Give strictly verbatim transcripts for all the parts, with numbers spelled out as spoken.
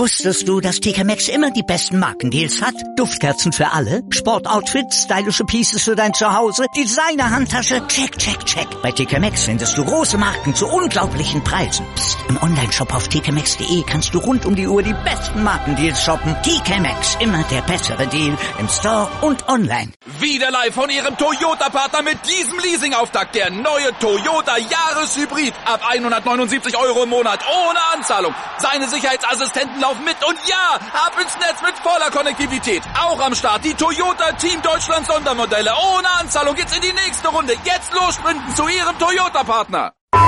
Wusstest du, dass T K Maxx immer die besten Markendeals hat? Duftkerzen für alle, Sportoutfits, stylische Pieces für dein Zuhause, Designer-Handtasche, check, check, check. Bei T K Maxx findest du große Marken zu unglaublichen Preisen. Psst. Im Onlineshop auf t k maxx punkt de kannst du rund um die Uhr die besten Markendeals shoppen. T K Maxx, immer der bessere Deal im Store und online. Wieder live von Ihrem Toyota-Partner mit diesem Leasing-Auftakt. Der neue Toyota Jahreshybrid. Ab hundertneunundsiebzig Euro im Monat ohne Anzahlung. Seine Sicherheitsassistenten laufen mit und ja, ab ins Netz mit voller Konnektivität. Auch am Start die Toyota Team Deutschland Sondermodelle. Ohne Anzahlung geht's in die nächste Runde. Jetzt los sprinten zu Ihrem Toyota-Partner.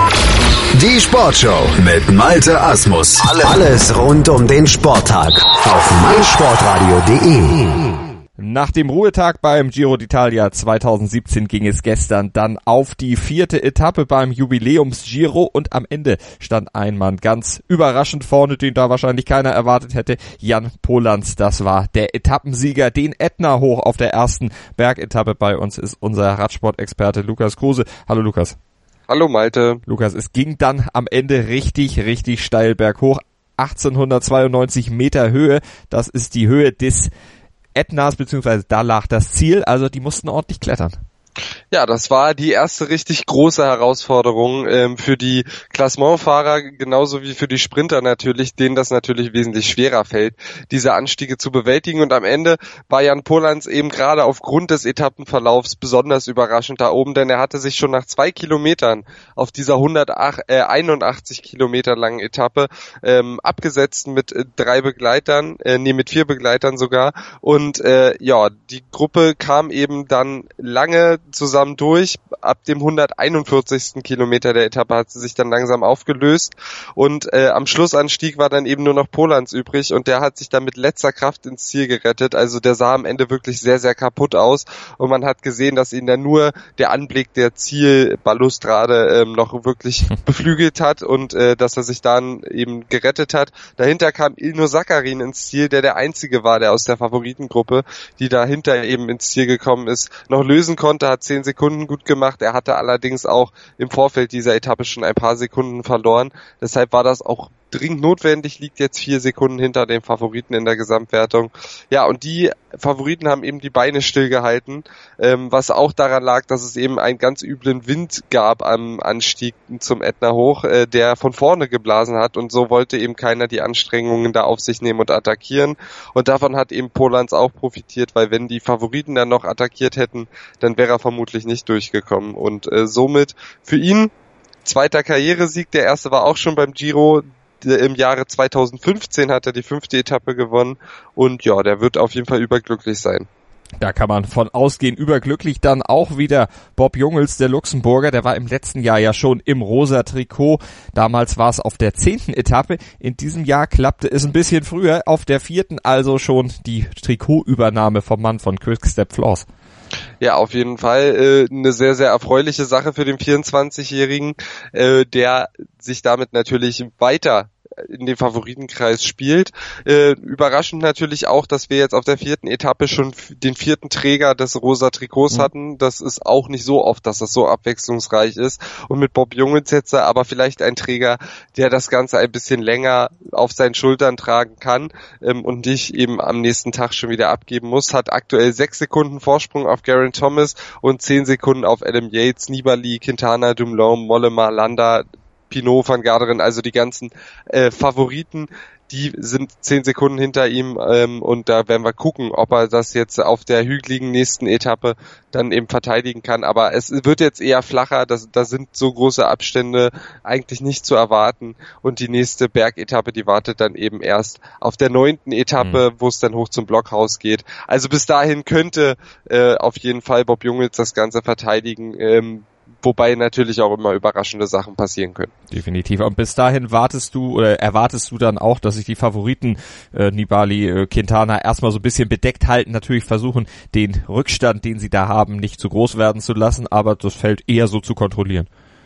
Die Sportshow mit Malte Asmus. Alles rund um den Sporttag auf meinsportradio punkt de. Nach dem Ruhetag beim Giro d'Italia zweitausendsiebzehn ging es gestern dann auf die vierte Etappe beim Jubiläums-Giro und am Ende stand ein Mann ganz überraschend vorne, den da wahrscheinlich keiner erwartet hätte. Jan Polans, das war der Etappensieger, den Ätna hoch auf der ersten Bergetappe. Bei uns ist unser Radsportexperte Lukas Kruse. Hallo Lukas. Hallo Malte. Lukas, es ging dann am Ende richtig, richtig steil berghoch. achtzehnhundertzweiundneunzig Meter Höhe, das ist die Höhe des Ätnas, beziehungsweise da lag das Ziel, also die mussten ordentlich klettern. Ja, das war die erste richtig große Herausforderung ähm, für die Klassementfahrer, genauso wie für die Sprinter natürlich, denen das natürlich wesentlich schwerer fällt, diese Anstiege zu bewältigen. Und am Ende war Jan Polans eben gerade aufgrund des Etappenverlaufs besonders überraschend da oben, denn er hatte sich schon nach zwei Kilometern auf dieser hunderteinundachtzig Kilometer langen Etappe ähm, abgesetzt mit äh, drei Begleitern, äh, nee, mit vier Begleitern sogar. Und äh, ja, die Gruppe kam eben dann lange zusammen durch. Ab dem hunderteinundvierzigsten Kilometer der Etappe hat sie sich dann langsam aufgelöst und äh, am Schlussanstieg war dann eben nur noch Polans übrig und der hat sich dann mit letzter Kraft ins Ziel gerettet. Also der sah am Ende wirklich sehr, sehr kaputt aus und man hat gesehen, dass ihn dann nur der Anblick der Zielbalustrade ähm, noch wirklich beflügelt hat und äh, dass er sich dann eben gerettet hat. Dahinter kam Ilnur Zakarin ins Ziel, der der einzige war, der aus der Favoritengruppe, die dahinter eben ins Ziel gekommen ist, noch lösen konnte, hat zehn Sekunden gut gemacht. Er hatte allerdings auch im Vorfeld dieser Etappe schon ein paar Sekunden verloren. Deshalb war das auch dringend notwendig, liegt jetzt vier Sekunden hinter den Favoriten in der Gesamtwertung. Ja, und die Favoriten haben eben die Beine stillgehalten, ähm, was auch daran lag, dass es eben einen ganz üblen Wind gab am Anstieg zum Ätna hoch, äh, der von vorne geblasen hat und so wollte eben keiner die Anstrengungen da auf sich nehmen und attackieren und davon hat eben Polans auch profitiert, weil wenn die Favoriten dann noch attackiert hätten, dann wäre er vermutlich nicht durchgekommen und äh, somit für ihn zweiter Karrieresieg, der erste war auch schon beim Giro. Im Jahre zweitausendfünfzehn hat er die fünfte Etappe gewonnen und ja, der wird auf jeden Fall überglücklich sein. Da kann man von ausgehen, überglücklich dann auch wieder Bob Jungels, der Luxemburger, der war im letzten Jahr ja schon im rosa Trikot, damals war es auf der zehnten Etappe, in diesem Jahr klappte es ein bisschen früher, auf der vierten also schon die Trikotübernahme vom Mann von Quick-Step Floors. Ja, auf jeden Fall äh, eine sehr, sehr erfreuliche Sache für den vierundzwanzigjährigen, äh, der sich damit natürlich weiter in den Favoritenkreis spielt. Äh, überraschend natürlich auch, dass wir jetzt auf der vierten Etappe schon den vierten Träger des rosa Trikots mhm. hatten. Das ist auch nicht so oft, dass das so abwechslungsreich ist. Und mit Bob Jungels jetzt aber vielleicht ein Träger, der das Ganze ein bisschen länger auf seinen Schultern tragen kann ähm, und nicht eben am nächsten Tag schon wieder abgeben muss. Hat aktuell sechs Sekunden Vorsprung auf Geraint Thomas und zehn Sekunden auf Adam Yates, Nibali, Quintana, Dumoulin, Mollema, Landa, Pinot, Van Garderen, also die ganzen äh, Favoriten, die sind zehn Sekunden hinter ihm ähm, und da werden wir gucken, ob er das jetzt auf der hügeligen nächsten Etappe dann eben verteidigen kann, aber es wird jetzt eher flacher, das, da sind so große Abstände eigentlich nicht zu erwarten und die nächste Bergetappe, die wartet dann eben erst auf der neunten Etappe, mhm. wo es dann hoch zum Blockhaus geht. Also bis dahin könnte äh, auf jeden Fall Bob Jungels das Ganze verteidigen, ähm, wobei natürlich auch immer überraschende Sachen passieren können. Definitiv. Und bis dahin wartest du oder erwartest du dann auch, dass sich die Favoriten äh, Nibali, äh, Quintana erstmal so ein bisschen bedeckt halten, natürlich versuchen, den Rückstand, den sie da haben, nicht zu groß werden zu lassen, aber das Feld eher so zu kontrollieren.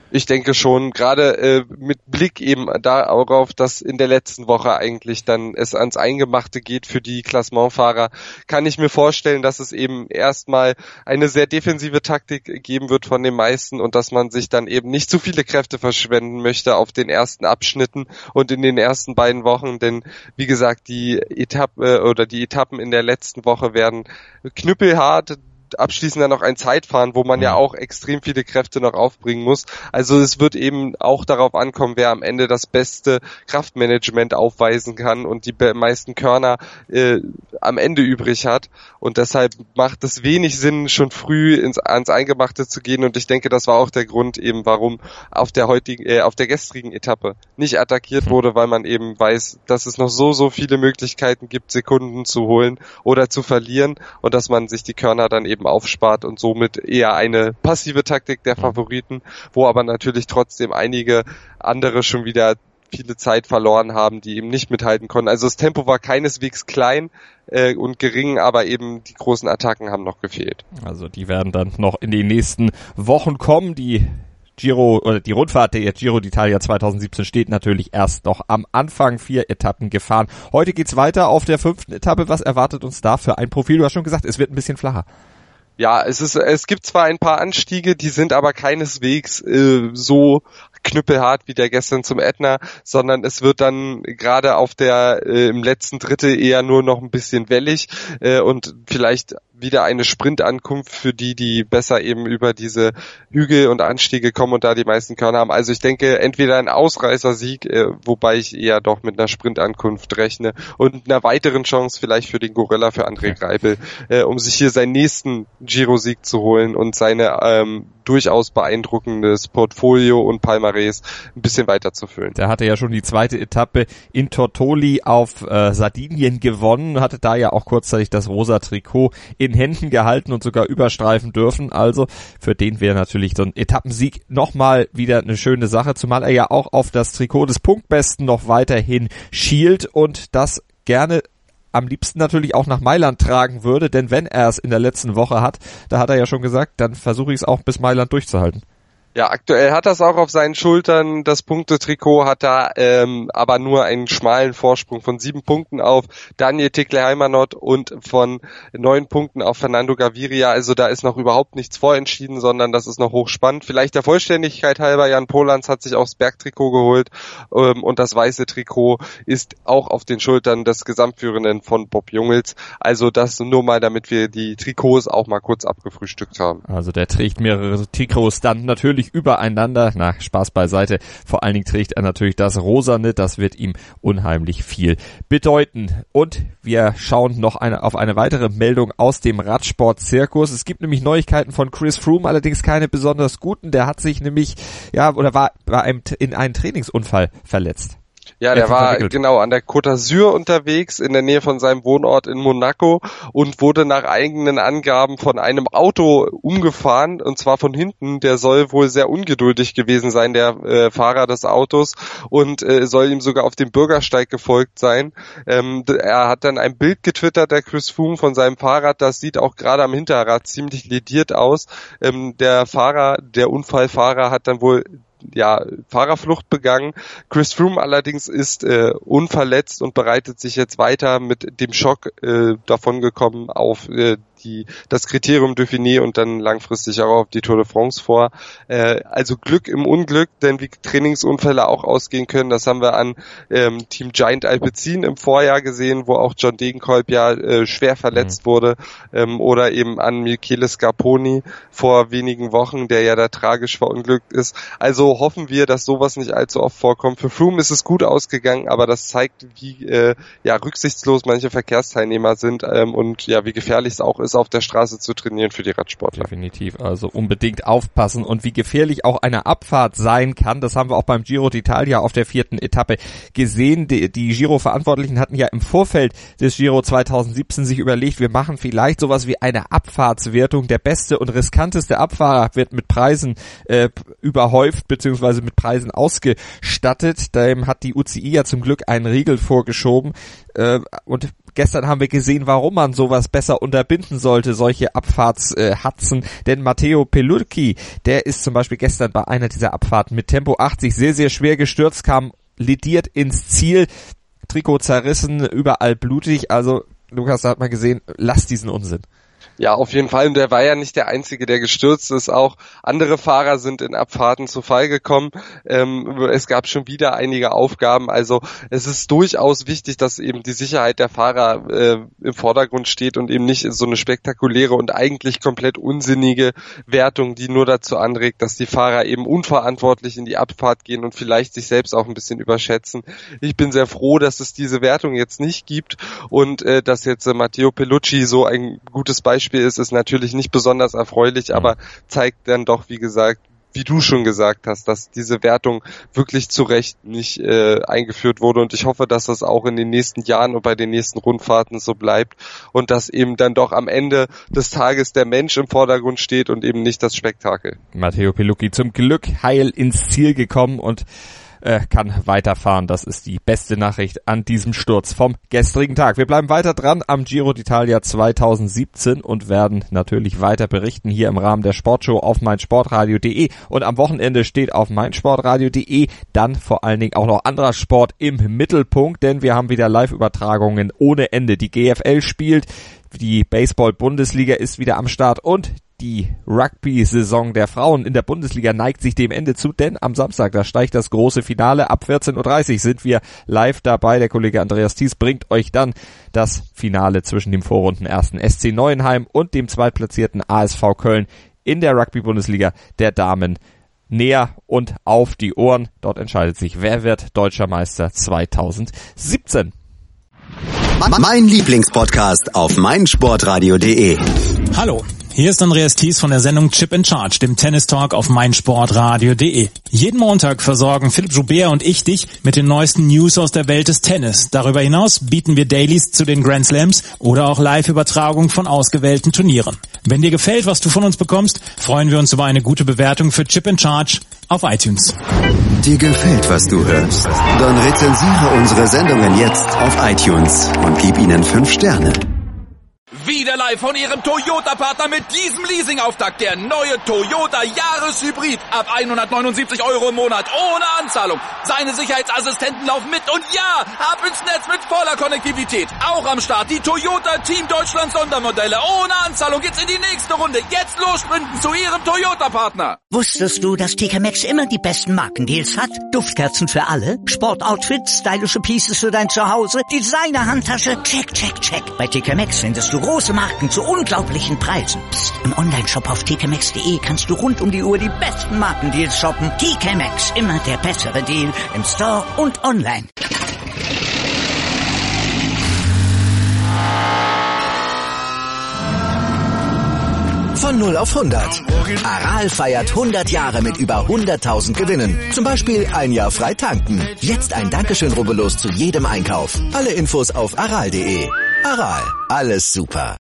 Ich denke schon, gerade äh, mit Blick eben darauf, dass in der letzten Woche eigentlich dann es ans Eingemachte geht für die Klassementfahrer, kann ich mir vorstellen, dass es eben erstmal eine sehr defensive Taktik geben wird von den meisten und dass man sich dann eben nicht zu viele Kräfte verschwenden möchte auf den ersten Abschnitten und in den ersten beiden Wochen, denn wie gesagt, die Etappe oder die Etappen in der letzten Woche werden knüppelhart. Abschließend dann noch ein Zeitfahren, wo man ja auch extrem viele Kräfte noch aufbringen muss. Also es wird eben auch darauf ankommen, wer am Ende das beste Kraftmanagement aufweisen kann und die meisten Körner äh, am Ende übrig hat. Und deshalb macht es wenig Sinn, schon früh ins, ans Eingemachte zu gehen. Und ich denke, das war auch der Grund eben, warum auf der heutigen, äh, auf der gestrigen Etappe nicht attackiert wurde, weil man eben weiß, dass es noch so, so viele Möglichkeiten gibt, Sekunden zu holen oder zu verlieren und dass man sich die Körner dann eben aufspart und somit eher eine passive Taktik der Favoriten, wo aber natürlich trotzdem einige andere schon wieder viele Zeit verloren haben, die eben nicht mithalten konnten. Also das Tempo war keineswegs klein äh, und gering, aber eben die großen Attacken haben noch gefehlt. Also die werden dann noch in den nächsten Wochen kommen. Die Giro oder die Rundfahrt der Giro d'Italia zweitausendsiebzehn steht natürlich erst noch am Anfang, vier Etappen gefahren. Heute geht's weiter auf der fünften Etappe. Was erwartet uns da für ein Profil? Du hast schon gesagt, es wird ein bisschen flacher. Ja, es ist, es gibt zwar ein paar Anstiege, die sind aber keineswegs äh, so knüppelhart wie der gestern zum Ätna, sondern es wird dann gerade auf der äh, im letzten Drittel eher nur noch ein bisschen wellig äh, und vielleicht wieder eine Sprintankunft für die, die besser eben über diese Hügel und Anstiege kommen und da die meisten Körner haben. Also ich denke, entweder ein Ausreißersieg, äh, wobei ich eher doch mit einer Sprintankunft rechne und einer weiteren Chance vielleicht für den Gorilla, für André Greipel, äh, um sich hier seinen nächsten Giro-Sieg zu holen und seine ähm, durchaus beeindruckendes Portfolio und Palmares ein bisschen weiter zu füllen. Der hatte ja schon die zweite Etappe in Tortoli auf äh, Sardinien gewonnen, hatte da ja auch kurzzeitig das rosa Trikot in Händen gehalten und sogar überstreifen dürfen. Also für den wäre natürlich so ein Etappensieg nochmal wieder eine schöne Sache, zumal er ja auch auf das Trikot des Punktbesten noch weiterhin schielt und das gerne am liebsten natürlich auch nach Mailand tragen würde, denn wenn er es in der letzten Woche hat, da hat er ja schon gesagt, dann versuche ich es auch bis Mailand durchzuhalten. Ja, aktuell hat das auch auf seinen Schultern. Das Punktetrikot hat da ähm, aber nur einen schmalen Vorsprung von sieben Punkten auf Daniel Tikle-Heimanot und von neun Punkten auf Fernando Gaviria. Also da ist noch überhaupt nichts vorentschieden, sondern das ist noch hochspannend. Vielleicht der Vollständigkeit halber, Jan Polans hat sich auch das Bergtrikot geholt ähm, und das weiße Trikot ist auch auf den Schultern des Gesamtführenden von Bob Jungels. Also das nur mal, damit wir die Trikots auch mal kurz abgefrühstückt haben. Also der trägt mehrere Trikots dann natürlich übereinander. Na, Spaß beiseite. Vor allen Dingen trägt er natürlich das Rosane. Das wird ihm unheimlich viel bedeuten. Und wir schauen noch eine, auf eine weitere Meldung aus dem Radsport-Zirkus. Es gibt nämlich Neuigkeiten von Chris Froome, allerdings keine besonders guten. Der hat sich nämlich, ja, oder war bei einem, in einen Trainingsunfall verletzt. Ja, der war genau an der Côte d'Azur unterwegs, in der Nähe von seinem Wohnort in Monaco und wurde nach eigenen Angaben von einem Auto umgefahren, und zwar von hinten. Der soll wohl sehr ungeduldig gewesen sein, der äh, Fahrer des Autos, und äh, soll ihm sogar auf dem Bürgersteig gefolgt sein. Ähm, er hat dann ein Bild getwittert, der Chris Froome, von seinem Fahrrad. Das sieht auch gerade am Hinterrad ziemlich lediert aus. Ähm, der Fahrer, der Unfallfahrer hat dann wohl ja, Fahrerflucht begangen. Chris Froome allerdings ist äh, unverletzt und bereitet sich jetzt weiter mit dem Schock äh, davongekommen auf äh, die das Kriterium Dauphiné und dann langfristig auch auf die Tour de France vor. Äh, also Glück im Unglück, denn wie Trainingsunfälle auch ausgehen können, das haben wir an ähm, Team Giant Alpecin im Vorjahr gesehen, wo auch John Degenkolb ja äh, schwer verletzt mhm. wurde, ähm, oder eben an Michele Scarponi vor wenigen Wochen, der ja da tragisch verunglückt ist. Also hoffen wir, dass sowas nicht allzu oft vorkommt. Für Froome ist es gut ausgegangen, aber das zeigt, wie äh, ja rücksichtslos manche Verkehrsteilnehmer sind ähm, und ja, wie gefährlich es auch ist, auf der Straße zu trainieren für die Radsportler. Definitiv, also unbedingt aufpassen, und wie gefährlich auch eine Abfahrt sein kann, das haben wir auch beim Giro d'Italia auf der vierten Etappe gesehen. Die, die Giro-Verantwortlichen hatten ja im Vorfeld des Giro zweitausendsiebzehn sich überlegt, wir machen vielleicht sowas wie eine Abfahrtswertung. Der beste und riskanteste Abfahrer wird mit Preisen äh, überhäuft beziehungsweise mit Preisen ausgestattet. Dem hat die U C I ja zum Glück einen Riegel vorgeschoben. Äh, und gestern haben wir gesehen, warum man sowas besser unterbinden sollte, solche Abfahrtshatzen. Äh, Denn Matteo Pelucchi, der ist zum Beispiel gestern bei einer dieser Abfahrten mit Tempo achtzig sehr, sehr schwer gestürzt, kam lediert ins Ziel, Trikot zerrissen, überall blutig. Also Lukas, da hat man gesehen, lass diesen Unsinn. Ja, auf jeden Fall. Und der war ja nicht der Einzige, der gestürzt ist. Auch andere Fahrer sind in Abfahrten zu Fall gekommen. Ähm, es gab schon wieder einige Aufgaben. Also es ist durchaus wichtig, dass eben die Sicherheit der Fahrer äh, im Vordergrund steht und eben nicht so eine spektakuläre und eigentlich komplett unsinnige Wertung, die nur dazu anregt, dass die Fahrer eben unverantwortlich in die Abfahrt gehen und vielleicht sich selbst auch ein bisschen überschätzen. Ich bin sehr froh, dass es diese Wertung jetzt nicht gibt und äh, dass jetzt äh, Matteo Pelucci so ein gutes Beispiel ist, ist natürlich nicht besonders erfreulich, aber zeigt dann doch, wie gesagt, wie du schon gesagt hast, dass diese Wertung wirklich zu Recht nicht äh, eingeführt wurde und ich hoffe, dass das auch in den nächsten Jahren und bei den nächsten Rundfahrten so bleibt und dass eben dann doch am Ende des Tages der Mensch im Vordergrund steht und eben nicht das Spektakel. Matteo Pelucchi zum Glück heil ins Ziel gekommen und Äh, kann weiterfahren. Das ist die beste Nachricht an diesem Sturz vom gestrigen Tag. Wir bleiben weiter dran am Giro d'Italia zweitausendsiebzehn und werden natürlich weiter berichten hier im Rahmen der Sportshow auf meinsportradio punkt de und am Wochenende steht auf meinsportradio punkt de dann vor allen Dingen auch noch anderer Sport im Mittelpunkt, denn wir haben wieder Live-Übertragungen ohne Ende. Die G F L spielt, die Baseball-Bundesliga ist wieder am Start und die Rugby-Saison der Frauen in der Bundesliga neigt sich dem Ende zu, denn am Samstag, da steigt das große Finale. Ab vierzehn Uhr dreißig sind wir live dabei. Der Kollege Andreas Thies bringt euch dann das Finale zwischen dem Vorrundenersten S C Neuenheim und dem zweitplatzierten A S V Köln in der Rugby-Bundesliga der Damen näher und auf die Ohren. Dort entscheidet sich, wer wird Deutscher Meister zweitausendsiebzehn. Mein Lieblingspodcast auf meinsportradio punkt de. Hallo, hier ist Andreas Thies von der Sendung Chip in Charge, dem Tennis-Talk auf meinsportradio punkt de. Jeden Montag versorgen Philipp Joubert und ich dich mit den neuesten News aus der Welt des Tennis. Darüber hinaus bieten wir Dailies zu den Grand Slams oder auch Live-Übertragungen von ausgewählten Turnieren. Wenn dir gefällt, was du von uns bekommst, freuen wir uns über eine gute Bewertung für Chip in Charge auf iTunes. Dir gefällt, was du hörst? Dann rezensiere unsere Sendungen jetzt auf iTunes und gib ihnen fünf Sterne. Wieder live von Ihrem Toyota-Partner mit diesem Leasing-Auftakt. Der neue Toyota Jahreshybrid. Ab hundertneunundsiebzig Euro im Monat. Ohne Anzahlung. Seine Sicherheitsassistenten laufen mit. Und ja, ab ins Netz mit voller Konnektivität. Auch am Start die Toyota Team Deutschland Sondermodelle. Ohne Anzahlung geht's in die nächste Runde. Jetzt los sprinten zu Ihrem Toyota-Partner. Wusstest du, dass T K Maxx immer die besten Markendeals hat? Duftkerzen für alle, Sportoutfits, stylische Pieces für dein Zuhause, Designer-Handtasche, check, check, check. Bei T K Maxx findest du große Marken zu unglaublichen Preisen. Psst. Im Onlineshop auf t k maxx punkt de kannst du rund um die Uhr die besten Markendeals shoppen. T K Maxx, immer der bessere Deal im Store und online. Von null auf hundert. Aral feiert hundert Jahre mit über hunderttausend Gewinnen. Zum Beispiel ein Jahr frei tanken. Jetzt ein Dankeschön, rubbellos zu jedem Einkauf. Alle Infos auf aral punkt de. Aral, alles super.